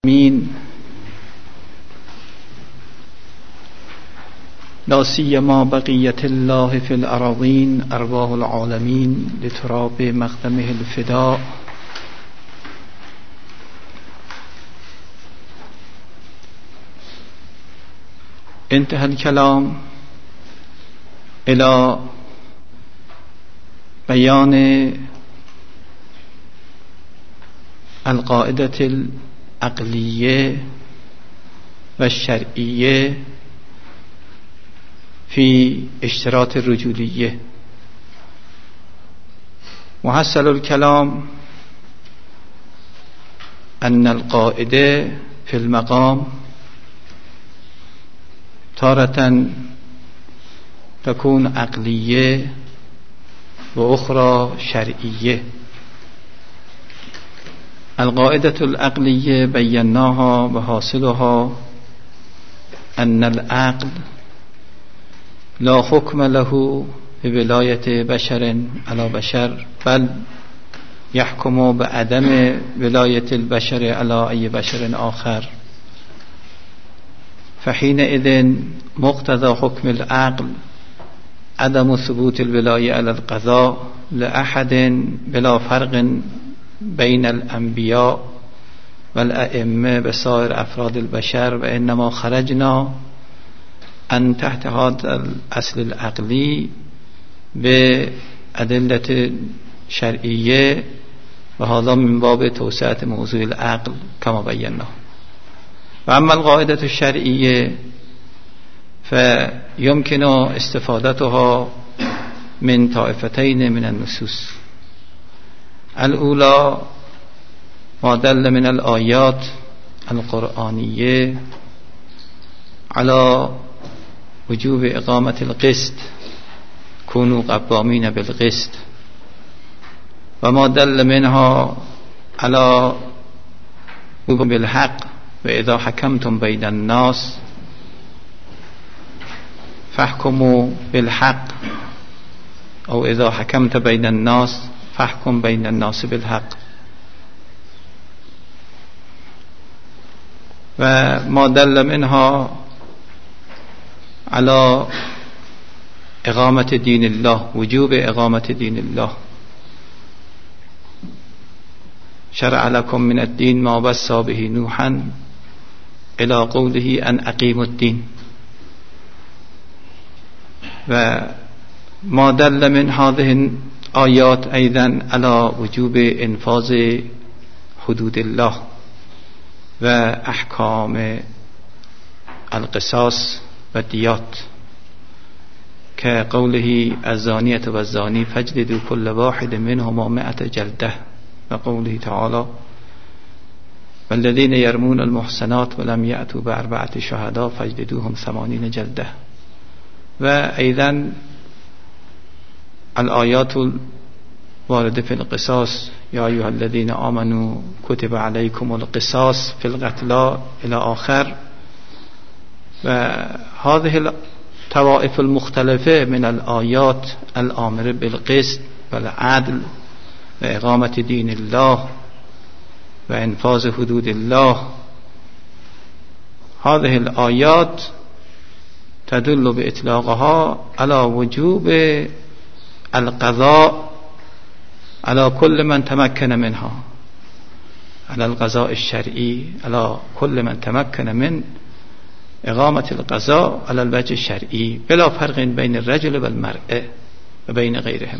مين لا سيما بقية الله في الأراضين أرواح العالمين لتراب مقدمه الفداء. انتهى الكلام إلى بيان القاعدة العقلية والشرعية في اشتراط الرجولية. وحصل الكلام أن القاعدة في المقام تارة تكون عقلية وأخرى شرعية. القاعدة العقلية بيناها وحاصلها أن العقل لا حكم له بولاية بشر على بشر، بل يحكم بعدم ولاية البشر على أي بشر آخر. فحينئذ مقتضى حكم العقل عدم ثبوت الولاية على القضاء لأحد بلا فرق بين الأنبياء والأئمة بسائر أفراد البشر، وإنما خرجنا أن تحت هذا الأصل العقلي بأدلة شرعية، وهذا من باب توسعة موضوع العقل كما بينا. وأما القاعدة الشرعية فيمكن استفادتها من طائفتين من النصوص. الأولى ما دل من الآيات القرآنية على وجوب إقامة القسط، كونوا قوامين بالقسط، وما دل منها على وجوب بالحق، وإذا حكمتم بين الناس فاحكموا بالحق، أو إذا حكمت بين الناس فاحكم بين الناس بالحق. وما دل منها على إقامة دين الله، وجوب إقامة دين الله. شرع لكم من الدين ما وصى به نوحا إلى قوله أن أقيموا الدين. وما دل من هذه الآيات أيضا على وجوب إنفاذ حدود الله وأحكام القصاص والديات، كقوله الزانية والزاني فاجلدوا كل واحد منهما 100 جلدة، وقوله تعالى والذين يرمون المحصنات ولم يأتوا ب4 شهداء فاجلدوهم 80 جلدة. وأيضا الآيات الواردة في القصاص يا أيها الذين آمنوا كتب عليكم القصاص في القتلى إلى آخر. وهذه الطوائف المختلفة من الآيات الآمرة بالقسط والعدل وإقامة دين الله وإنفاذ حدود الله، هذه الآيات تدل بإطلاقها على وجوب القضاء على كل من تمكن منها، على القضاء الشرعي، على كل من تمكن من إقامة القضاء على الوجه الشرعي بلا فرق بين الرجل والمرأة وبين غيرهما،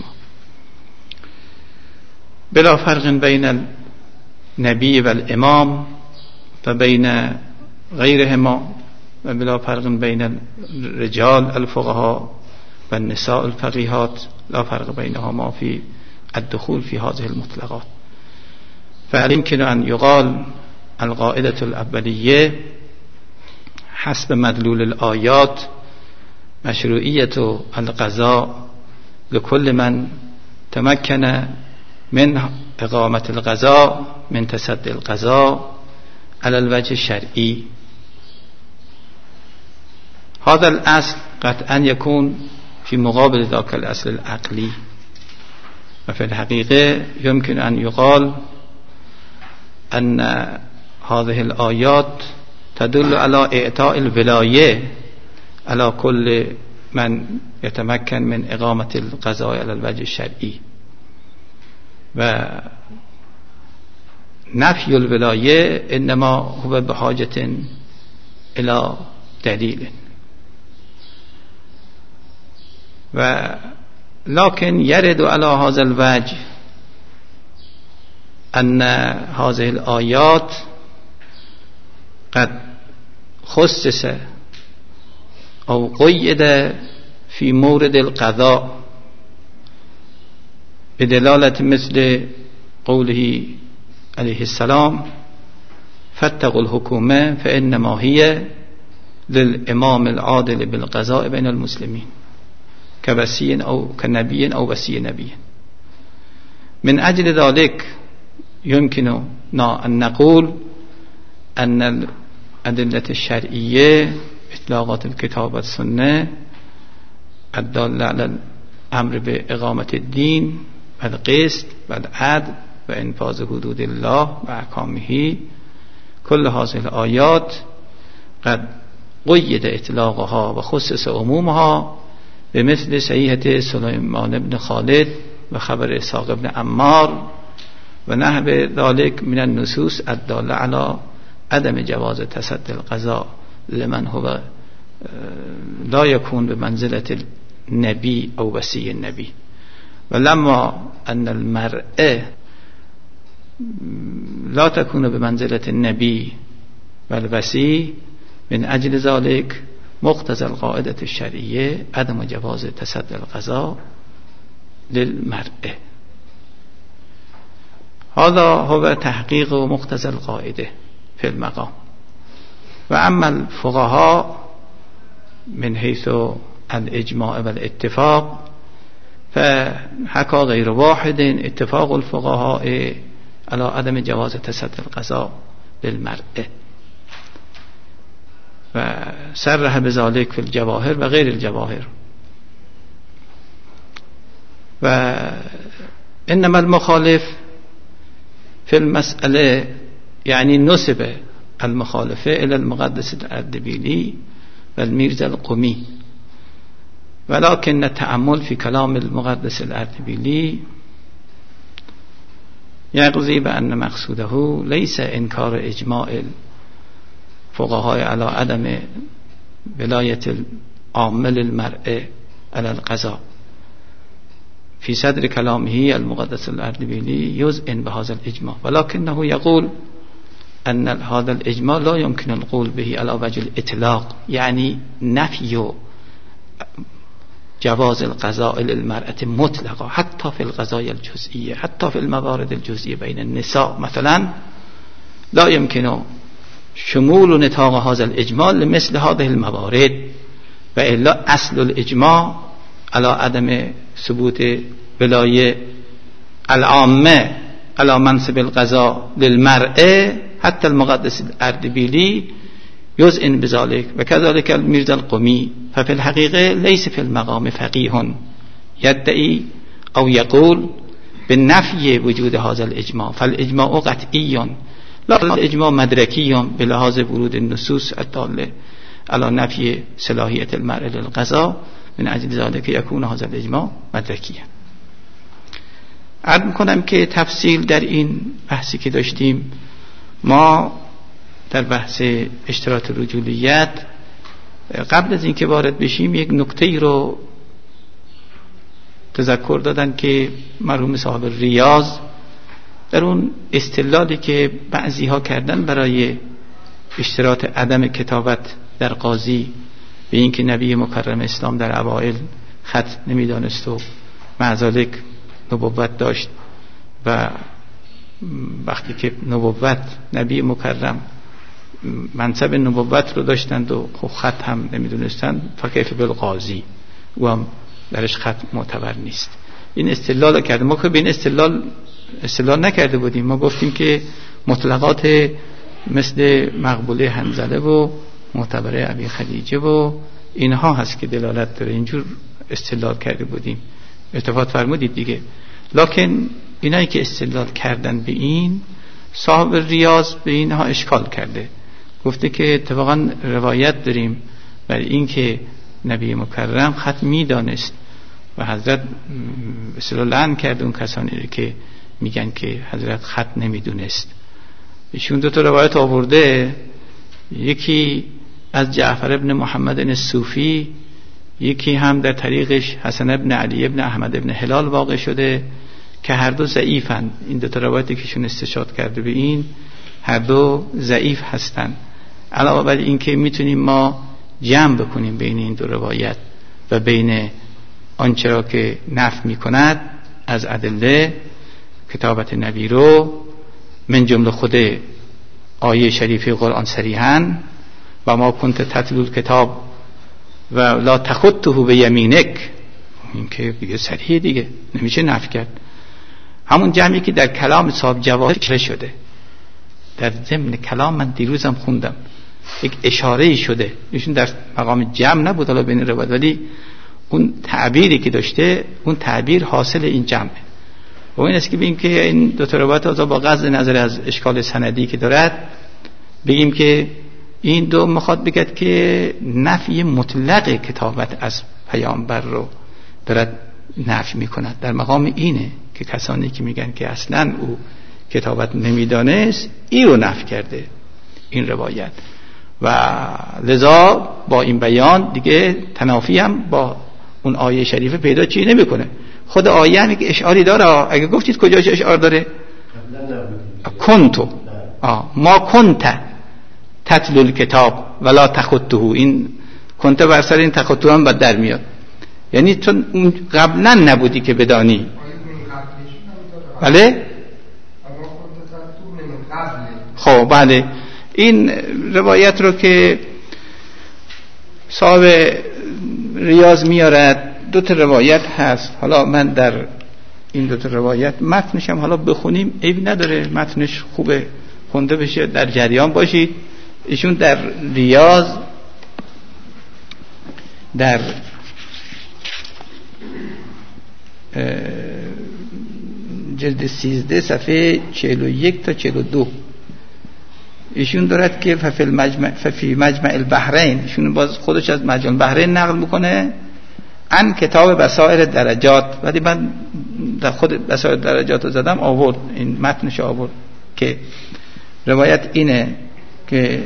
بلا فرق بين النبي والإمام وبين غيرهما، وبلا فرق بين الرجال الفقهاء والنساء الفقيهات، لا فرق بينهما في الدخول في هذه المطلقات. فيمكن أن يقال القاعدة الأولية حسب مدلول الآيات مشروعية القضاء لكل من تمكن من إقامة القضاء من تصدي القضاء على الوجه الشرعي. هذا الأصل قطعا يكون في مقابل ذاك الأصل العقلي. وفي الحقيقة يمكن أن يقال أن هذه الآيات تدل على إعطاء الولاية على كل من يتمكن من إقامة القضاء على الوجه الشرعي، و نفي الولاية إنما هو بحاجة إلى دليل. ولكن يرد على هذا الوجه أن هذه الآيات قد خصص أو قيد في مورد القضاء بدلالة مثل قوله عليه السلام: فاتقوا الحكومة فإنما هي للإمام العادل بالقضاء بين المسلمين كوسي أو كنبي أو وسي نبي. من أجل ذلك يمكننا أن نقول أن الأدلة الشرعية إطلاقات الكتاب والسنة الدالة على الأمر بإقامة الدين والقسط والعدل وإنفاذ حدود الله وأحكامه، كل هذه الآيات قد قيد إطلاقها وخصص عمومها بمثل صحيحة سليمان بن خالد وخبر إسحاق بن عمار ونحو ذلك من النصوص الدالة على عدم جواز تصدي القضاء لمن هو لا يكون بمنزلة النبي أو وسي النبي. ولما أن المرأة لا تكون بمنزلة النبي والوسي، من أجل ذلك مقتضى القاعدة الشرعية عدم جواز تصدي القضاء للمرأة. هذا هو تحقيق مقتضى القاعدة في المقام. وأما الفقهاء من حيث الإجماع والاتفاق فحكى غير واحد اتفاق الفقهاء على عدم جواز تصدي القضاء للمرأة، وصرح بذلك في الجواهر وغير الجواهر. وإنما المخالف في المسألة يعني نسب المخالفة إلى المقدس الأردبيلي والميرزا القمي، ولكن التأمل في كلام المقدس الأردبيلي يقضي بأن مقصوده ليس إنكار إجماع الفقهاء على عدم ولاية العامل المرأة على القضاء. في صدر كلامه المقدس الأردبيلي يذعن بهذا الإجماع، ولكنه يقول أن هذا الإجماع لا يمكن القول به على وجه الإطلاق، يعني نفي جواز القضاء للمرأة مطلقا حتى في القضايا الجزئية، حتى في الموارد الجزئية بين النساء مثلا لا يمكن شمول نطاق هذا الإجماع لمثل هذه الموارد، وإلا أصل الإجماع على عدم ثبوت ولاية العامة على منصب القضاء للمرأة حتى المقدس الأردبيلي يذعن بذلك، وكذلك الميرزا القمي. ففي الحقيقة ليس في المقام فقيه يدعي أو يقول بالنفي وجود هذا الإجماع، فالإجماع قطعي لا الإجماع مدركي بلحاظ ورود النصوص الدالة على نفي صلاحية المرأة للقضاء، من أجل ذلك يكون هذا الإجماع مدركيا. عرض کنم که تفصیل در این بحثی که داشتیم، ما در بحث اشتراط رجولیت قبل از اینکه وارد بشیم یک نکته‌ای رو تذکر دادن که مرحوم صاحب ریاض در اون استدلالی که بعضی ها کردن برای اشتراط عدم کتابت در قاضی به اینکه نبی مکرم اسلام در اوائل خط نمیدانست و مع ذلک نبوت داشت، و وقتی که نبوت نبی مکرم منصب نبوت رو داشتند و خط هم نمیدونستند، فکیف بالقاضی و هم درش خط معتبر نیست. این استدلال کرده. ما که به این استدلال نکرده بودیم، ما گفتیم که مطلقات مثل مقبوله حنظله و معتبره ابی خدیجه و اینها هست که دلالت داره، اینجور استدلال کرده بودیم، التفات فرمودید دیگه. لکن اینایی که استدلال کردن به این صاحب ریاض به اینها اشکال کرده، گفته که اتفاقا روایت داریم برای این که نبی مکرم خط میدانست و حضرت اصلا لعن کرد اون کسانی که میگن که حضرت خط نمیدونست. ایشون دو تا روایت آورده، یکی از جعفر ابن محمد الصوفی، یکی هم در طریقش حسن ابن علی ابن احمد ابن هلال واقع شده که هر دو ضعیفن. این دو تا روایتی که ایشون استشهاد کرده به این هر دو ضعیف هستن. علاوه بر این که میتونیم ما جمع بکنیم بین این دو روایت و بین آنچه را که نفی میکند از ادله کتابت نبی رو، من جمله خود آیه شریفه قرآن صریحاً و ما کنت تتلو الکتاب و لا تخطه بیمینک، این که دیگه صریحه، دیگه نمیشه نفی کرد. همون جمعی که در کلام صاحب جواهر شده، در ضمن کلام من دیروزم خوندم یک اشاره شده، ایشون در مقام جمع نبود حالا بین روایت، ولی اون تعبیری که داشته اون تعبیر حاصل این جمعه و این است که بگیم که این دو تا روایت با غض نظر از اشکال سندی که دارد بگیم که این دو میخواد بگد که نفی مطلق کتابت از پیامبر رو دارد نفی میکند. در مقام اینه که کسانی که میگن که اصلا او کتابت نمیدانست این رو نفی کرده این روایت و لذا با این بیان دیگه تنافی هم با اون آیه شریفه پیدا چی نمیکنه. خود آیه هم که اشعاری داره، اگه گفتید کجاش اشعار داره؟ کنتو ما کنت تتلو الکتاب ولا تخطه، این کنت بر سر این تخطه هم بد در میاد، یعنی چون اون قبلا نبودی که بدانی. بله خب بله، این روایت رو که صاحب ریاض میارد دو تا روایت هست. حالا من در این دو تا روایت متنش هم حالا بخونیم عیبی نداره، متنش خوبه خونده بشه، در جریان باشید. ایشون در ریاض در جلد 13 صفحه 41 تا 42 ایشون دارد که ففی مجمع البحرین، ایشون باز خودش از مجمع البحرین نقل میکنه ان کتاب بصائر درجات، ولی من در خود بصائر درجات رو زدم آورد، این متنش آورد که روایت اینه که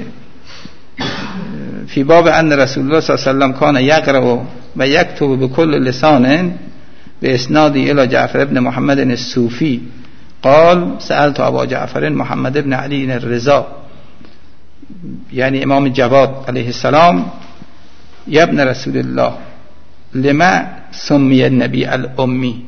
فی باب ان رسول الله صلی الله علیه و سلم کان یقرأ و یکتب بكل لسان به اسنادی الی جعفر ابن محمد الصوفی قال سألت ابا جعفر محمد ابن علی الرضا، یعنی امام جواد علیه السلام، یا ابن رسول الله لما سمی النبی الامی،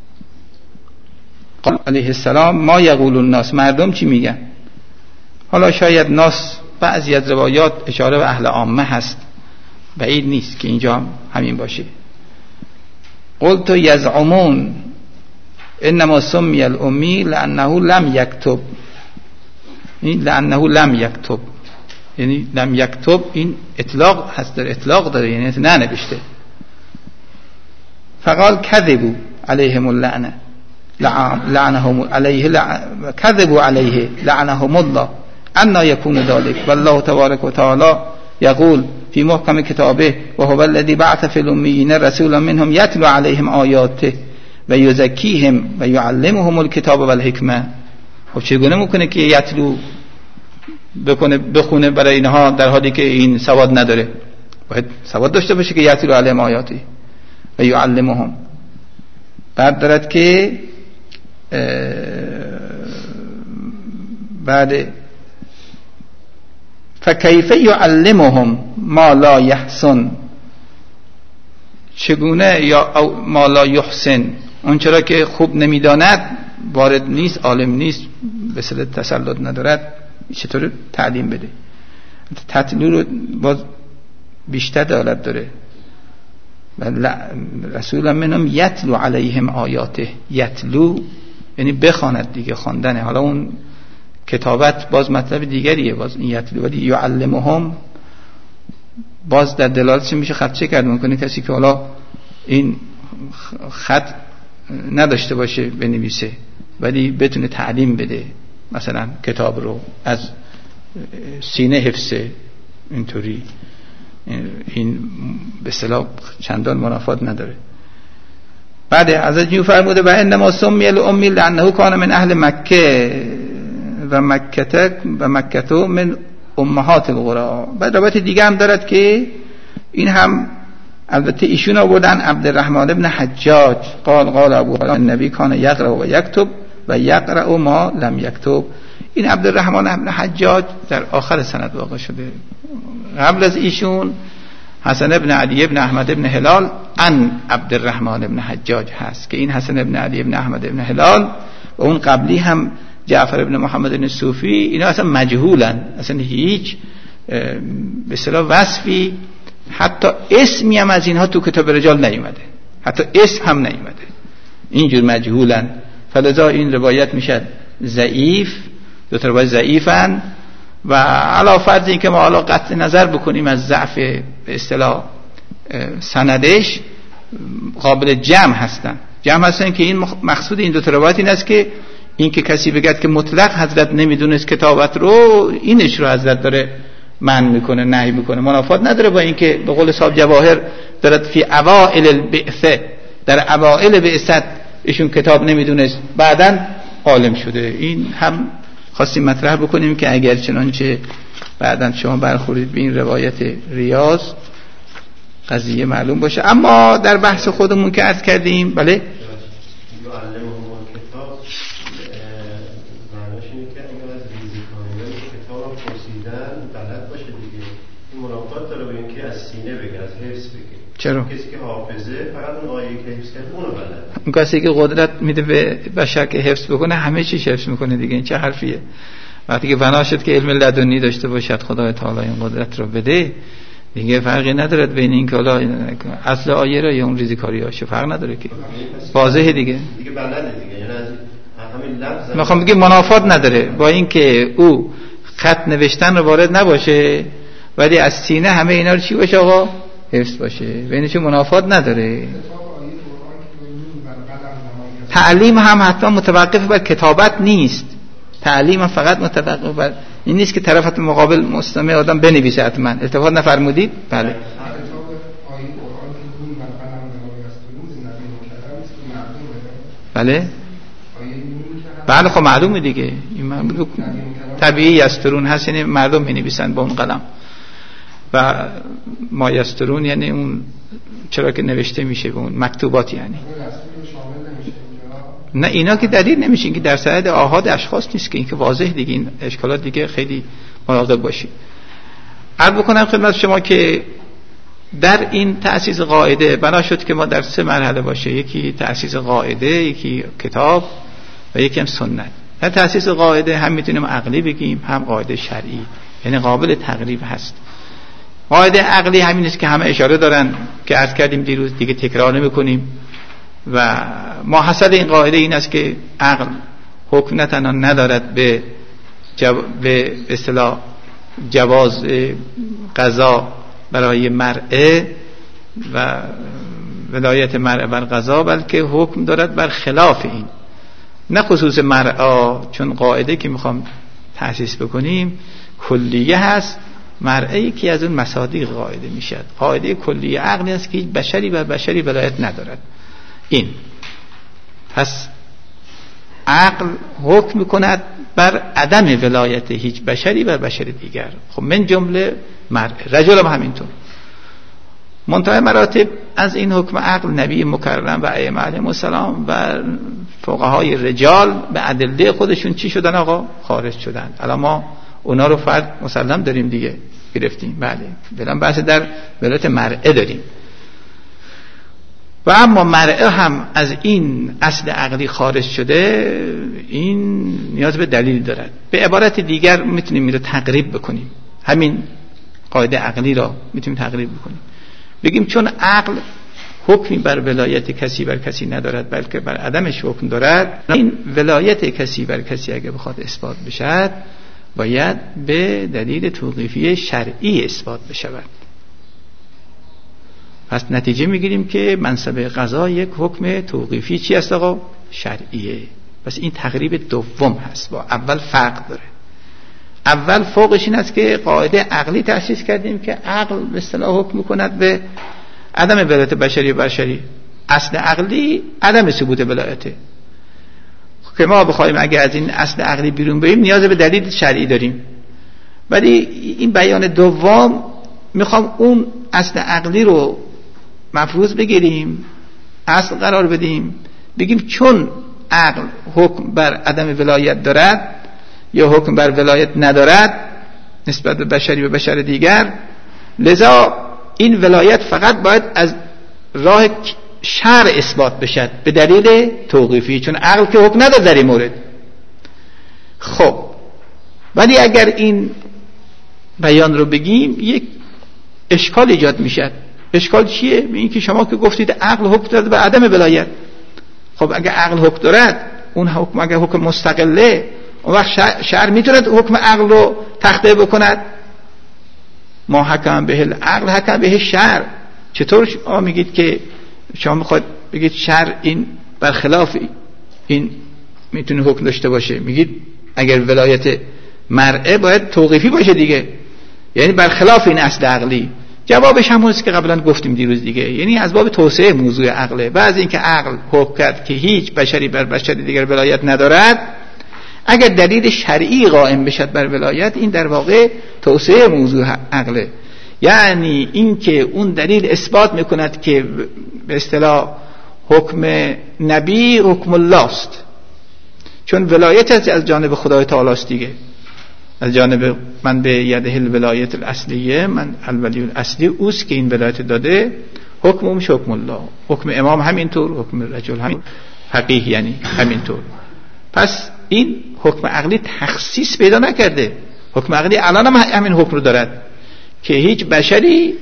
قال علیه السلام ما یقول الناس، مردم چی میگن؟ حالا شاید ناس بعضی از روایات اشاره به اهل عامه هست، بعید نیست که اینجا همین باشه. قلت یزعمون انما سمی الامی لانه لم یکتب، این لانه لم یکتب یعنی لم یکتب این اطلاق هست، در اطلاق داره یعنی نه نوشته. فقال کذبوا علیهم اللعنه لعنهم علیه کذبوا علیه لعنهم الله انا یکون ذلك والله تبارک و تعالی یقول فی محکم کتابه و هو الذی بعث فی الامیین رسولا منهم یتلو علیهم آیاته و یزکیهم و یعلمهم الکتاب و الحکمه. خب چگونه میکنه که یتلو بخونه برای اینها در حالی که این سواد نداره؟ باید سواد داشته باشه که یتلو علیهم آیاته و یعلمهم. بعد دارد که بعد فکیف یعلمهم ما لا یحسن، چگونه یا ما لا یحسن، اون چرا که خوب نمیداند، وارد نیست، عالم نیست، به صله تسلط ندارد، چطور تعلیم بده؟ تتلو رو باز بیشتر دلالت داره. رسول منهم یتلو علیهم آیاته، یتلو یعنی بخواند دیگه، خواندنه. حالا اون کتابت باز مطلب دیگریه، باز این یتلو، ولی یعلمهم باز در دلالتش میشه خط کرد. ممکنه کسی که حالا این خط نداشته باشه بنویسه ولی بتونه تعلیم بده، مثلا کتاب رو از سینه حفظه، اینطوری این به اصطلاح چندان منافات نداره. بعد حضرت جو فرموده و انما سمی الامی لانه کان من اهل مکه و مکته من امهات القرى. بعد روایت دیگه هم دارد که این هم البته ایشون آوردن عبدالرحمن ابن حجاج قال ابو النبی کان یقرأ و یکتب و یقرأ ما لم یکتب. این عبدالرحمن ابن حجاج در آخر سند واقع شده. قبل از ایشون حسن ابن علی ابن احمد ابن هلال عن عبدالرحمن ابن حجاج هست که این حسن ابن علی ابن احمد ابن هلال و اون قبلی هم جعفر ابن محمد ابن صوفی اینا اصلا مجهولن، اصلا هیچ به اصطلاح وصفی حتی اسمی هم از اینها تو کتاب رجال نیومده، حتی اسم هم نیومده، اینجور مجهولن. فلذا این روایت میشه ضعیف، دو تا روایت ضعیفن و علاوه فرض این که ما حالا قطع نظر بکنیم از ضعف به اصطلاح سندش، قابل جمع هستن که این مقصود این دو تا روایت این است که این که کسی بگد که مطلق حضرت نمیدونست کتابت رو، اینش رو حضرت داره منع میکنه، نهی میکنه، منافات نداره با این که به قول صاحب جواهر دارد فی اوائل البعثه، در اوائل بعثت ایشون کتاب نمیدونست بعداً عالم شده. این هم خواستیم مطرح بکنیم که اگر چنانچه بعداً شما برخورید به این روایت ریاض قضیه معلوم باشه. اما در بحث خودمون که عرض کردیم بله چرا؟ کسی که حافظه فقط اون آیه که حفظ کرده اونو بلده. اون کسی که قدرت میده به بشر که حفظ بکنه همه چیز حفظ میکنه دیگه. این چه حرفیه؟ وقتی که بنا شد که علم لدنی داشته باشد خدای تعالی این قدرت رو بده دیگه فرقی نداره بین این که حالا اصل آیه رو یا اون ریزیکاریاش، فرق نداره که واضحه دیگه بلده دیگه. یعنی از همین لفظ میخوام بگم منافات نداره با این که او خط نوشتن رو وارد نباشه ولی از سینه همه اینا رو چی باشه آقا حفظ باشه، بینش منافات نداره. تعلیم هم حتما متوقف بر کتابت نیست، تعلیم هم فقط متوقف بر این نیست که طرف مقابل مستمع آدم بنویسه. حتما التفات نفرمودید؟ بله بله بله خب معلومه دیگه، این طبیعی یسترون هست، یعنی مردم می‌نویسن با اون قلم و ما یسترون یعنی اون چرا که نوشته میشه به اون مکتوبات، یعنی نه اینا که دلیل نمیشه، این که در سند آحاد اشخاص نیست که این که واضح دیگه. این اشکالات دیگه خیلی مراقب باشید. عرض بکنم خدمت شما که در این تأسیس قاعده بنا شد که ما در 3 مرحله باشه، یکی تأسیس قاعده، یکی کتاب و یکی هم سنت. در تأسیس قاعده هم میتونیم عقلی بگیم هم قاعده شرعی، یعنی قابل تقریب هست. قاعده عقلی همین است که همه اشاره دارن که عرض کردیم دیروز، دیگه تکرار نمی‌کنیم و ماحصل این قاعده این است که عقل حکم نه تنها ندارد به اصطلاح جواز قضا برای مرء و ولایت مرء بر قضا، بلکه حکم دارد بر خلاف این، نه خصوص مرء، چون قاعده که میخوام تأسیس بکنیم کلیه هست، مرء یکی از اون مصادیق قاعده میشد. قاعده کلیه عقلی است که هیچ بشری بر بشری ولایت ندارد. این پس عقل حکم میکند بر عدم ولایت هیچ بشری بر بشر دیگر، خب من جمله مرء، رجل هم همینطور. منتهی مراتب از این حکم عقل نبی مکرم و ائمه علیهم السلام و فقهای رجال به ادله خودشون چی شدن آقا؟ خارج شدن. الان ما اونا رو فرد مسلم داریم دیگه، گرفتیم. بله فعلا بحث در ولایت مرء داریم و اما مرء هم از این اصل عقلی خارج شده، این نیاز به دلیل دارد. به عبارت دیگر میتونیم این رو تقریب بکنیم، همین قاعده عقلی را میتونیم تقریب بکنیم، بگیم چون عقل حکمی بر ولایت کسی بر کسی ندارد بلکه بر عدمش حکم دارد، این ولایت کسی بر کسی اگه بخواد اثبات بشد باید به دلیل توقیفی شرعی اثبات بشود. پس نتیجه میگیریم که منصب قضا یک حکم توقیفی چی است آقا؟ شرعیه. پس این تقریب دوم هست، با اول فرق داره. اول فوقش این است که قاعده عقلی تأسیس کردیم که عقل به اصطلاح حکم می‌کند به عدم ولایت بشری و بشری. اصل عقلی عدم ثبوت ولایته که ما بخوایم اگه از این اصل عقلی بیرون بریم نیاز به دلیل شرعی داریم. ولی این بیان دوم میخوام اون اصل عقلی رو مفروض بگیریم، اصل قرار بدیم، بگیم چون عقل حکم بر عدم ولایت دارد یا حکم بر ولایت ندارد نسبت به بشری و بشر دیگر، لذا این ولایت فقط باید از راه شرع اثبات بشد به دلیل توقیفی، چون عقل که حکم نداره در این مورد. خب ولی اگر این بیان رو بگیم یک اشکال ایجاد میشد. اشکال چیه؟ این که شما که گفتید عقل حکم داده به عدم ولایت. خب اگر عقل حکم دارد، اون حکم اگر حکم مستقله، اون وقت شرع میتوند حکم عقل رو تخطئه بکند؟ ما حکم به عقل حکم به شرع. چطور شما میگید که شما میخواید بگید شرع این برخلاف این میتونه حکم داشته باشه؟ میگید اگر ولایت مرعه باید توقیفی باشه دیگه، یعنی برخلاف این اصل عقلی. جوابش همون است که قبلا گفتیم دیروز دیگه، یعنی از باب توسعه موضوع عقله. بعضی اینکه عقل حکم کرد که هیچ بشری بر بشری دیگر ولایت ندارد، اگر دلیل شرعی قائم بشد بر ولایت، این در واقع توسعه موضوع عقله. یعنی اینکه اون دلیل اثبات میکند که به اصطلاح حکم نبی حکم الله است، چون ولایت از جانب خدای تعالی است دیگه، از جانب من به یده الولایت الاصلیه، من الولی الاصلی اوست که این ولایت داده، حکم اومش حکم الله. حکم امام همینطور، حکم رجل همین، فقیه یعنی همینطور. پس این حکم عقلی تخصیص پیدا نکرده. حکم عقلی الان هم همین حکم رو دارد که هیچ بشری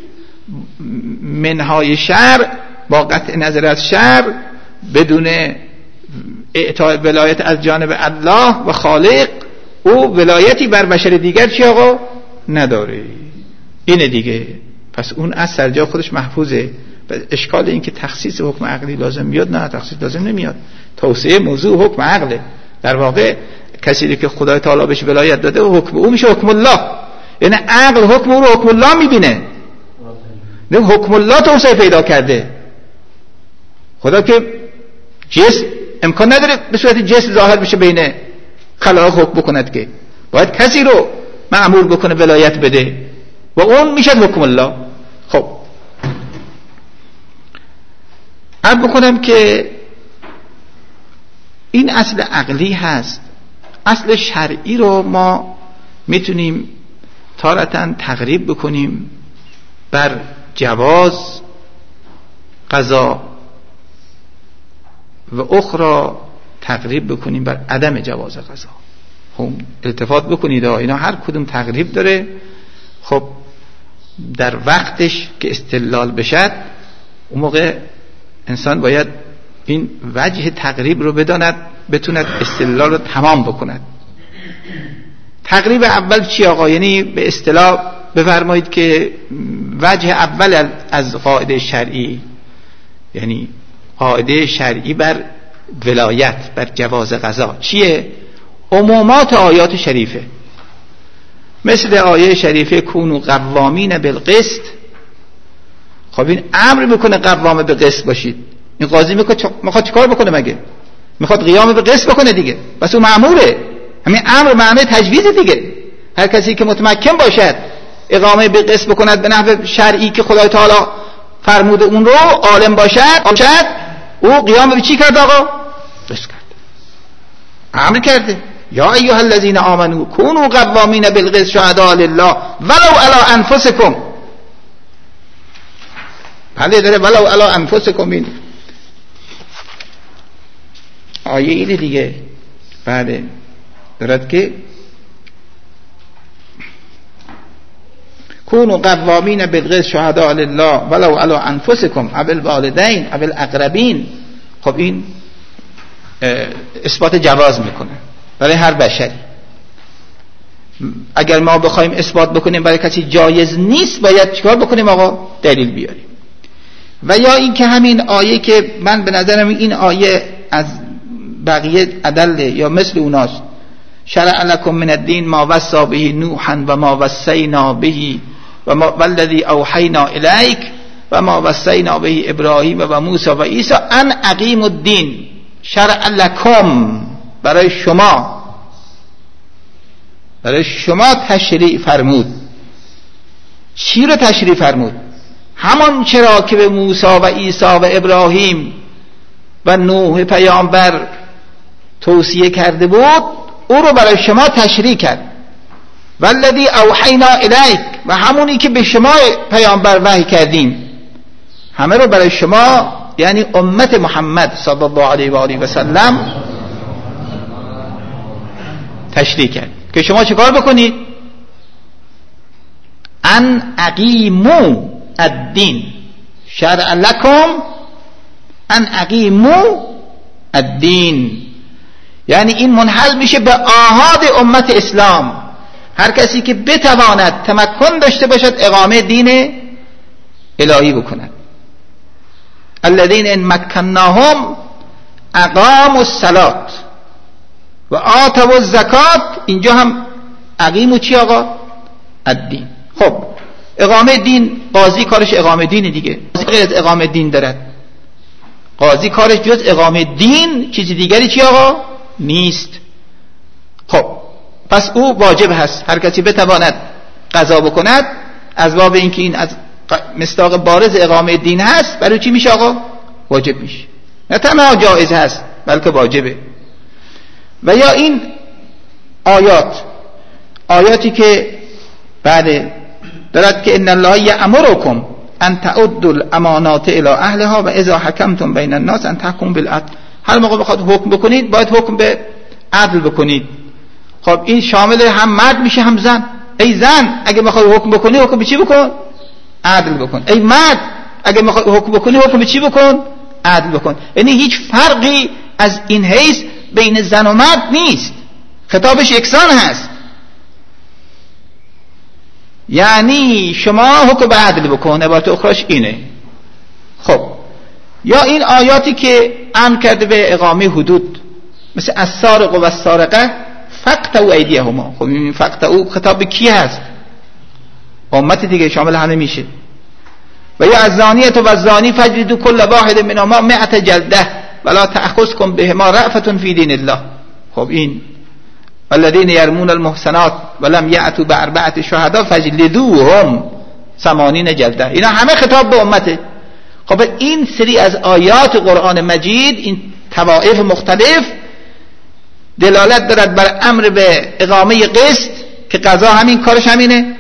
منهای شرع با قطع نظر از شرع بدون اعطای ولایت از جانب الله و خالق او ولایتی بر بشر دیگر چی آقا نداره. اینه دیگه. پس اون از سرجا خودش محفوظه. اشکال این که تخصیص حکم عقلی لازم میاد، نه تخصیص لازم نمیاد. توسعه موضوع حکم عقله. در واقع کسی که خدای تعالی بهش ولایت داده و حکم او میشه حکم الله، یعنی عقل حکم او رو حکم الله میبینه، نه حکم الله توسعه پیدا کرده. خدا که جسم امکان نداره به صورت جسم ظاهر بشه بین خلائق حکم بکند، که باید کسی رو مأمور بکنه ولایت بده و اون میشه حکم الله. خب عرض بکنم که این اصل عقلی هست. اصل شرعی رو ما میتونیم تارتاً تقریب بکنیم بر جواز قضا و اخرى تقریب بکنیم بر عدم جواز قضا. خب التفات بکنید اینا هر کدوم تقریب داره. خب در وقتش که استدلال بشد اون موقع انسان باید این وجه تقریب رو بداند، بتوند استدلال رو تمام بکند. تقریب اول چی آقا؟ یعنی به اصطلاح بفرمایید که وجه اول از قاعده شرعی، یعنی قاعده شرعی بر ولایت، بر جواز قضا چیه؟ عمومات آیات شریفه، مثل آیه شریفه کونوا قوامین بالقسط. خب این امر میکنه قوام به قسط باشید. این قاضی میخواد چیکار بکنه مگه؟ میخواد قیام به قسط بکنه دیگه، بس اون مأموره. همین امر معنی تجویز دیگه. هر کسی که متمکن باشد اقامه به قسط بکند به نحو شرعی که خدای تعالی فرموده اون رو، عالم باشد او قیام به چی کرد آقا؟ قسط کرد، امر کرده. یا ایها الذین آمنوا کونوا قوامین بالقسط شهداء لله ولو علی انفسکم. بله داره ولو علی انفسکم. این آیه اینه دیگه. بله دارد که کونوا قوامین بالقسط شهداء لله ولو علی انفسکم او الوالدین او الاقربین. خب این اثبات جواز میکنه برای هر بشری. اگر ما بخوایم اثبات بکنیم برای کسی جایز نیست، باید چیکار بکنیم آقا؟ دلیل بیاریم. و یا این که همین آیه که من به نظرم این آیه از بقیه عدل یا مثل اوناست. شرع لکم من الدین ما وصی به نوحا و ما وصینا به والذی اوحینا الیک و ما وصینا به ابراهیم و موسی و عیسی ان اقیموا الدین. شرع لکم برای شما تشریع فرمود. چی رو تشریع فرمود؟ همان چرا که به موسی و عیسی و ابراهیم و نوح پیامبر توصیه کرده بود او رو برای شما تشریع کرد. والذی اوحینا الیک و همونی که به شما پیامبر وحی کردیم همه رو برای شما یعنی امت محمد صلی الله علیه و آله و سلم تشریع کرد که شما چه کار بکنید؟ ان اقیموا الدین. شرع لکم ان اقیموا الدین، یعنی این منحل میشه به آحاد امت اسلام. هر کسی که بتواند تمکن داشته باشد اقامه دین الهی بکند. الذین ان مکناهم اقاموا الصلاة و آتوا الزکات. اینجا هم اقیموا چی آقا؟ الدین. خب اقامه دین، قاضی کارش اقامه دین دیگه، غیر از اقامه دین دارد. قاضی کارش جز اقامه دین چیزی دیگری چی آقا؟ نیست. خب پس او واجب هست هر کسی بتواند قضا بکند، از باب اینکه این از مصداق بارز اقامه دین هست، برای چی میشه آقا؟ واجب میشه. نه تنها جایز هست بلکه واجبه. و یا این آیاتی که بله دارد که ان الله یأمرکم ان تعدوا الامانات الی اهلها و اذا حکمتم بین الناس ان تحکموا بالعدل. هر موقع بخواد حکم بکنید باید حکم به عدل بکنید. خب این شامل هم مرد میشه هم زن. ای زن اگه بخوای حکم بکنی حکم به چی بکن؟ عدل بکن. ای مرد اگه بخوای حکم بکنی حکم به چی بکن؟ عدل بکن. یعنی هیچ فرقی از این حیث بین زن و مرد نیست، خطابش یکسان هست. یعنی شما حکم به عدل بکن، عبارت اخراش اینه. خب یا این آیاتی که امر کرده به اقامه حدود، مثل السارق و السارقه فقطعوا ایدیهما. خب این فقطعوا خطاب به کی هست؟ امت دیگه، شامل همه میشه. و یا الزانیه و الزانی فجلدوا كل واحد منهما 100 جلده ولا تأخذكم بهما رأفة في دين الله. خب این والذین یرمون المحصنات ولم یأتوا بأربعة شهداء فجلدوهم 80 جلده. اینا همه خطاب به امته. خب این سری از آیات قرآن مجید، این طوائف مختلف دلالت دارد بر امر به اقامه قسط که قضا همین کارش همینه،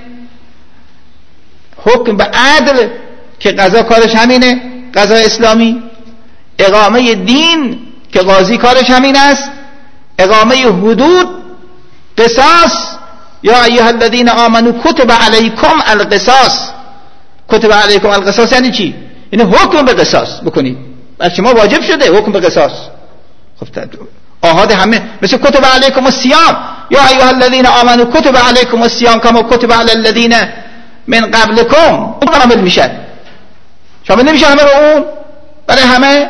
حکم به عدل که قضا کارش همینه، قضا اسلامی، اقامه دین که قاضی کارش همین است، اقامه حدود، قصاص. یا ایها الذین آمنوا کتب علیکم القصاص. کتب علیکم القصاص یعنی چی؟ یعنی حکم به قصاص بکنید، بر شما واجب شده حکم به قصاص. خب آحاد همه، مثل کتب علیکم الصیام. یا ایها الذین آمنوا کتب علیکم الصیام کما کتب علی الذین من قبلکم. شامل میشن، شامل نمیشن همه رو اون برای همه.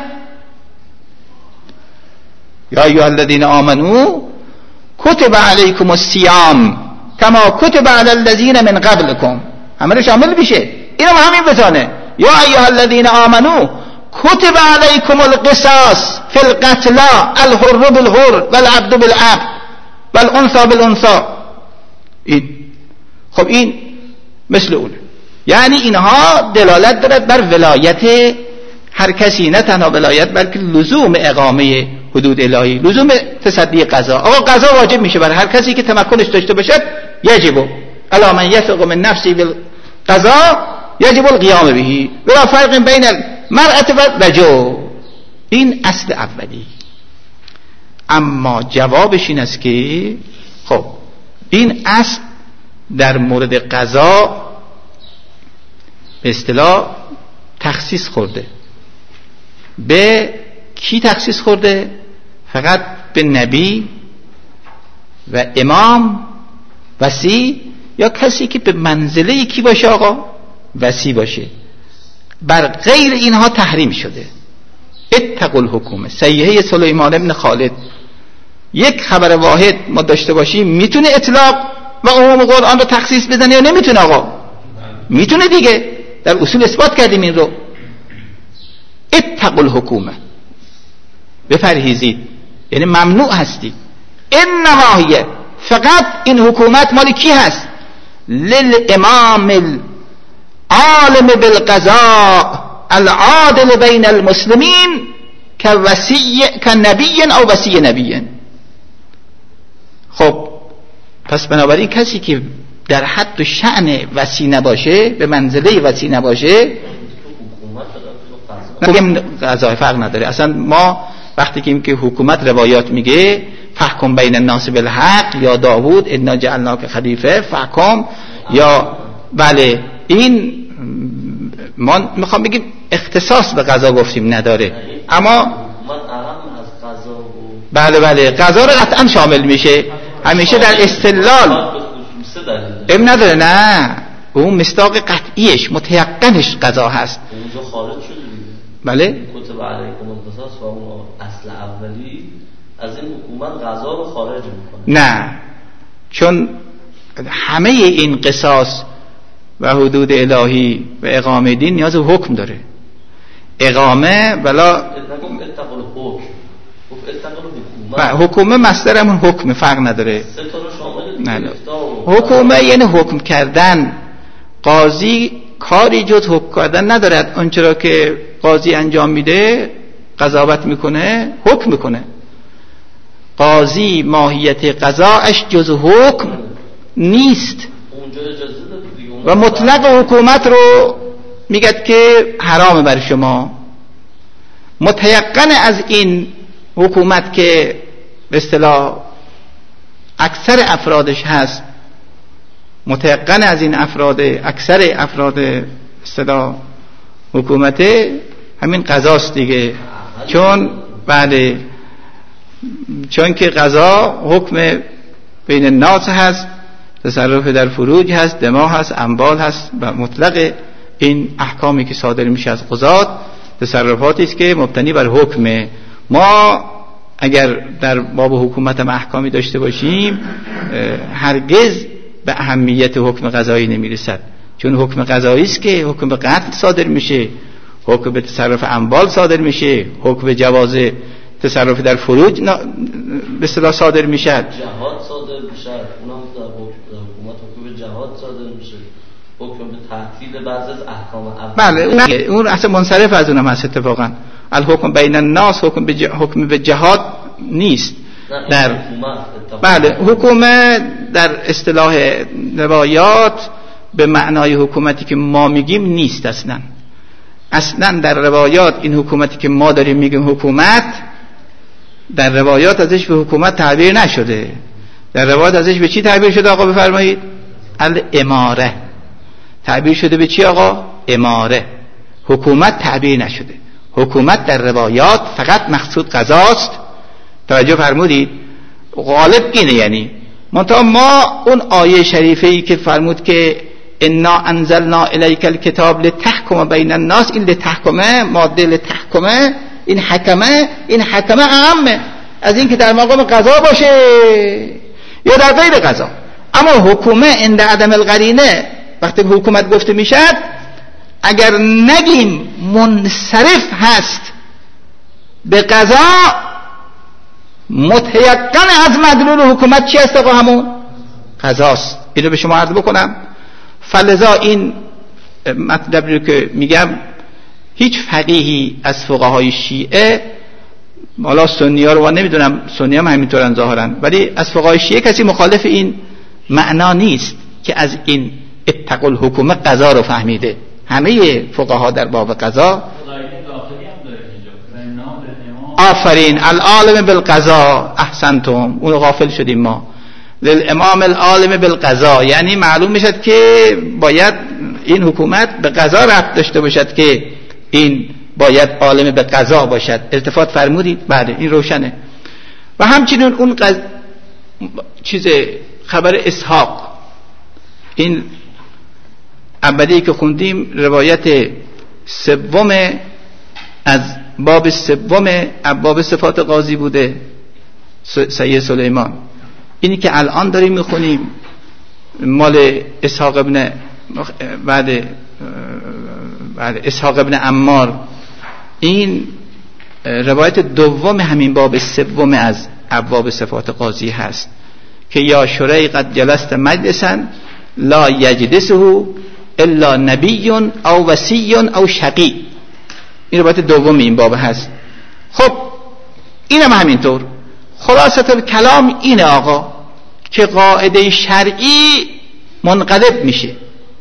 یا ایها الذین آمنوا کتب علیکم الصیام کما کتب علی الذین من قبلکم، همه رو شامل میشه. اینم همین بتانه. یا ایها الذین آمنوا کتب علیکم القصاص فی القتلى الحر بالحر والعبد بالعبد والانثى بالانثى. این خب این مثل اونه. یعنی اینها دلالت دارد بر ولایت هر کسی، نه تنها ولایت بلکه لزوم اقامه حدود الهی، لزوم تصدی قضا. آقا قضا واجب میشه برای هر کسی که تمکنش داشته باشد. یجب علی من یثق من نفسه بالقضا یجب القیام به ولا فرق بین المرأة و الرجل. این اصل اولی. اما جوابش این است که خب این اصل در مورد قضا به اصطلاح تخصیص خورده. به کی تخصیص خورده؟ فقط به نبی و امام وصی، یا کسی که به منزله کی باشه آقا؟ وصی باشه. بر غیر اینها تحریم شده. اتقوا الحکومه. صحیحه سلیمان ابن خالد یک خبر واحد ما داشته باشیم میتونه اطلاق و عموم قرآن رو تخصیص بزنه یا نمیتونه؟ آقا میتونه دیگه، در اصول اثبات کردیم این رو. اتقوا الحکومه، بپرهیزید، یعنی ممنوع هستی. انما هی، فقط این حکومت مال کی هست؟ للامام العالم بالقضاء العادل بین المسلمین كنبی او وصی نبی. خب پس بنابراین کسی که در حد و شأن وصی نباشه، به منزله وصی نباشه، قضا فرق نداره. اصلا ما وقتی که حکومت روایات میگه فحکم بین الناس بالحق یا داوود انا جعلناک خلیفه فحکم، یا بله، این ما میخوام بگیم اختصاص به قضا گفتیم نداره، اما بله قضا رو قطعا شامل میشه. همیشه در استدلال ام نداره، نه اون مصداق قطعیش متیقنش قضا هست. اونجا خارج شده بله کتب علیکم القصاص و اون اصل اولی از این حکومت قضا رو خارج میکنه. نه، چون همه این قصاص و حدود الهی و اقامه دین نیاز به حکم داره. اقامه ولا حکومه مصدر همون حکم، فرق نداره. نه. حکومه یعنی حکم کردن. قاضی کاری جز حکم کردن ندارد. آنچه را که قاضی انجام میده، قضاوت میکنه، حکم میکنه. قاضی ماهیت قضاءش جز حکم نیست و مطلق حکومت رو میگه که حرام بر شما. متیقن از این حکومت که به اصطلاح اکثر افرادش هست، متیقن از این افراد، اکثر افراد به اصطلاح حکومت همین قضاست دیگه. چون بله، چون که قضا حکم بین الناس هست، تصرف در فروج هست، دماء هست، اموال هست و مطلق این احکامی که صادر میشه از قضات تصرفاتی است که مبتنی بر حکمه. ما اگر در باب حکومت هم احکامی داشته باشیم، هرگز به اهمیت حکم قضایی نمیرسد، چون حکم قضایی است که حکم به قتل صادر میشه، حکم به تصرف اموال صادر میشه، حکم به جواز تصرف در فروج به اصطلاح صادر میشه، جهاد صادر میشه، اونم در حکومت حکم به جهاد صادر میشه، حکم به تعطیل بعضی از احکام اول. بله اون اصلا منصرف از اونم هست اتفاقا. الحکم بین الناس حکم به جهاد نیست در بله. حکومت در اصطلاح روایات به معنای حکومتی که ما میگیم نیست. اصلا در روایات این حکومتی که ما داریم میگیم حکومت، در روایات ازش به حکومت تعبیر نشده. در روایات ازش به چی تعبیر شده آقا بفرمایید؟ الاماره تعبیر شده. به چی آقا؟ اماره. حکومت تعبیر نشده. حکومت در روایات فقط مقصود قضاست. توجه فرمودید؟ غالب اینه. یعنی منتها ما اون آیه شریفه‌ای که فرمود که انا انزلنا الیک الکتاب لتحکم بین الناس، این لتحکمه، ماده لتحکمه، این حکمه اعمه از این که در مقام قضا باشه یا در غیر قضا. اما حکومه عند عدم القرینه، وقتی حکومت گفته میشد، اگر نگیم منصرف هست به قضا، متیقن از مدلول حکومت چی است آقا؟ همون قضاست. اینو به شما عرض بکنم. فلذا این مطلبی رو که میگم، هیچ فقیهی از فقهای شیعه، حالا سنی ها رو نمیدونم، سنی هم همینطورن ظاهرا، ولی از فقهای شیعه کسی مخالف این معنا نیست که از این اتقوا الحکومه قضا رو فهمیده. همه فقها در باب قضا، آفرین، العالم بالقضا، احسنتم، اون غافل شدیم ما. للامام العالم بالقضا یعنی معلوم میشد که باید این حکومت به قضا ربط داشته باشد، که این باید عالم به قضا باشد. التفات فرمودید؟ بله این روشنه. و همچنین اون خبر اسحاق، این اولی که خوندیم، روایت سوم از باب سوم ابواب صفات قاضی بوده، سید سلیمان، اینی که الان داریم میخونیم مال اسحاق ابن بعد اسحاق ابن عمار، این روایت دوم همین باب سوم از ابواب صفات قاضی هست که یا شرعی قد جلست مجلسا لا یجلسه الا نبی او وصی او شقی. این روایت دوم این باب هست. خب اینم همینطور. خلاصه الکلام اینه آقا که قاعده شرعی منقلب میشه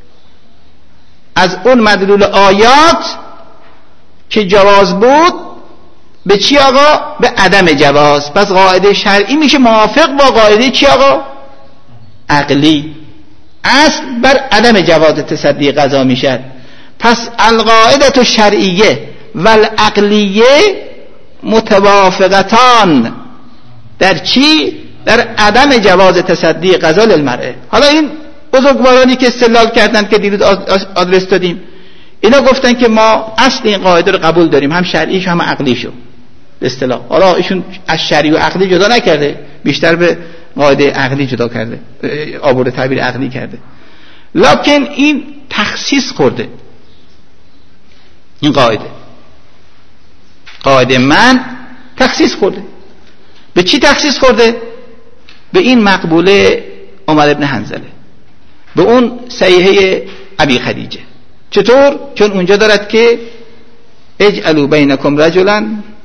از اون مدلول آیات که جواز بود به چی آقا؟ به عدم جواز. پس قاعده شرعی میشه موافق با قاعده چی آقا؟ عقلی. اصل بر عدم جواز تصدی قضا میشد. پس القاعده الشرعیه و العقلیه متوافقتان در چی؟ در عدم جواز تصدی قضا للمرء. حالا این بزرگوارانی که استدلال کردن که دیروز آدرس دادیم، اینا گفتن که ما اصل این قاعده رو قبول داریم، هم شرعیش هم عقلیشو به اصطلاح. حالا ایشون از شرعی و عقلی جدا نکرده، بیشتر به قاعده عقلی جدا کرده، آورده تعبیر عقلی کرده. لکن این تخصیص خورده. این قاعده من تخصیص خورده. به چی تخصیص خورده؟ به این مقبوله عمر ابن حنظله، به اون صحیحه ابی خدیجه. چطور؟ چون اونجا دارد که اجعلوا بینکم رجلا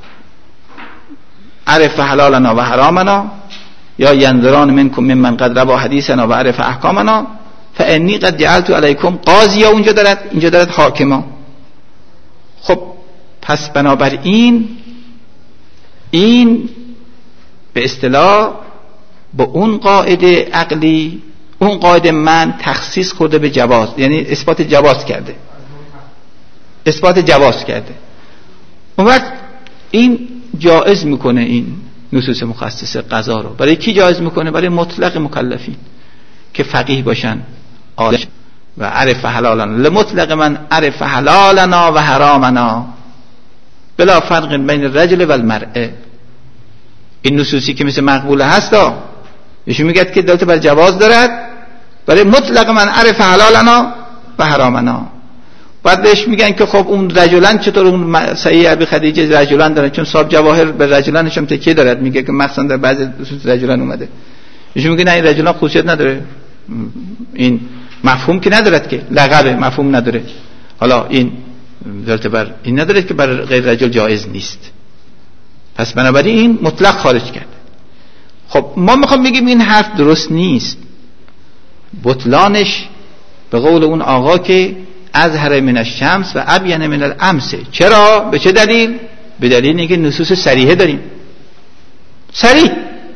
عرف حلالنا و حرامنا یا ینظران منکم ممن قد روا حدیثنا و عرف احکامنا فانی قد جعلت علیکم قاضیا. اونجا دارد حاکما. خب پس بنابراین این به اصطلاح با اون قاعده عقلی، اون قاعده من تخصیص خورده به جواز، یعنی اثبات جواز کرده. اون وقت این جایز میکنه این نصوص مخصص قضا رو. برای کی جایز میکنه؟ برای مطلق مکلفین که فقیه باشن، عالم و عرف حلالنا لمطلق من عرف حلالنا و حرامنا بلا فرق بین الرجل و المرأة. این نصوصی که مثل مقبوله هستا ایشون میگه که دلالت بر جواز دارد برای مطلق من عرف حلالنا و حرامنا. بعد بهش میگن که خب اون رجلان چطور؟ اون صحیح ابی خدیجه رجلان دارن، چون صاحب جواهر به رجلانش هم تکیه دارد، میگه که مخصوصا در بعضی نصوص رجلان اومده. ایشون میگه نه این رجلان خصوصیت نداره، این مفهوم که ندارد، که لقب مفهوم نداره. حالا این دلالت بر این نداره که بر غیر رجل جایز نیست. پس بنابراین این مطلق خارج کرده. خب ما میخوام بگیم این حرف درست نیست. بطلانش به قول اون آقا که ازهر من الشمس و ابین من الامس. چرا؟ به چه دلیل؟ به دلیل اینکه نصوص صریحه داریم. صریح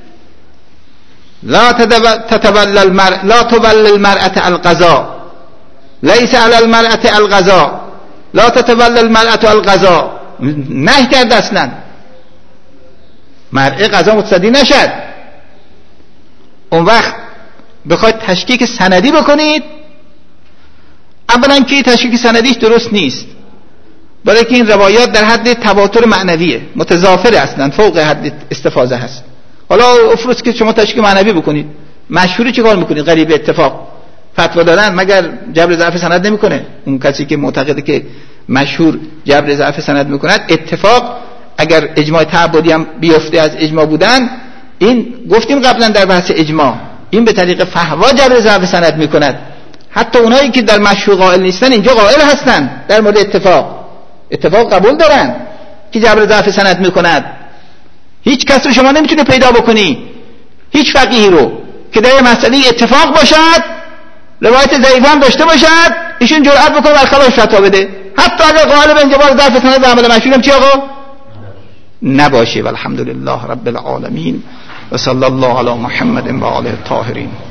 لا تتولى المرأة القضاء ليس على المرأة القضاء لا تتولى المرأة القضاء. نهی کرده اصلا مرأة قضا متصدی نشد. اون وقت بخواید تشکیک سندی بکنید، اولا که تشکیک سندیش درست نیست، برای که این روایات در حد تواتر معنویه، متضافر اصلا، فوق حد استفاضه هست. حالا افروز که شما تشکیک معنوی بکنید، مشهوری چه کار میکنید؟ غریب اتفاق فتوا دادن مگر جبر ضعف سند نمیکنه؟ اون کسی که معتقده که مشهور جبر ضعف سند میکند، اتفاق اگر اجماع تعبدی هم بیفته از اجماع بودن، این گفتیم قبلا در بحث اجماع، این به طریق فحوا جبر ضعف سند میکند. حتی اونایی که در مشهور قائل نیستن اینجا قائل هستن در مورد اتفاق قبول دارن که جبر ضعف سند میکند. هیچ کس رو شما نمیتونه پیدا بکنی، هیچ فقیهی رو که در مسئله اتفاق باشد، روایت ضعیف هم داشته باشد، ایشون جرأت بکنه بر خلاف فتوا بده، حتی اگر قائل به انجبار ضعف سند و عمل مشهور هم چی آقا نباشه. والحمدلله رب العالمین و صلی الله علی محمد و آله الطاهرین.